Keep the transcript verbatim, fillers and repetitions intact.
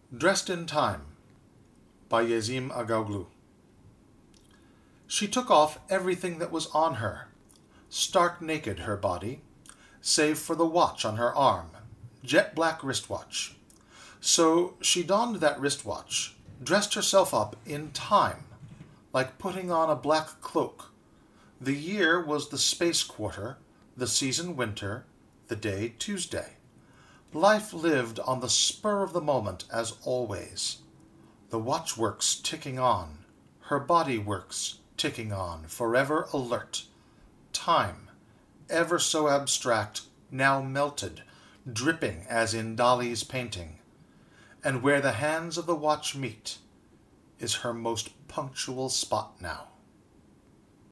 Dressed in Time by Yazim Agaoglu. She took off everything that was on her, stark naked her body, save for the watch on her arm, jet-black wristwatch. So she donned that wristwatch, dressed herself up in time, like putting on a black cloak. The year was the space quarter, the season winter, the day Tuesday. Life lived on the spur of the moment as always. The watchworks ticking on, her body works ticking on, forever alert. Time, ever so abstract, now melted, dripping as in Dali's painting. And where the hands of the watch meet is her most punctual spot now.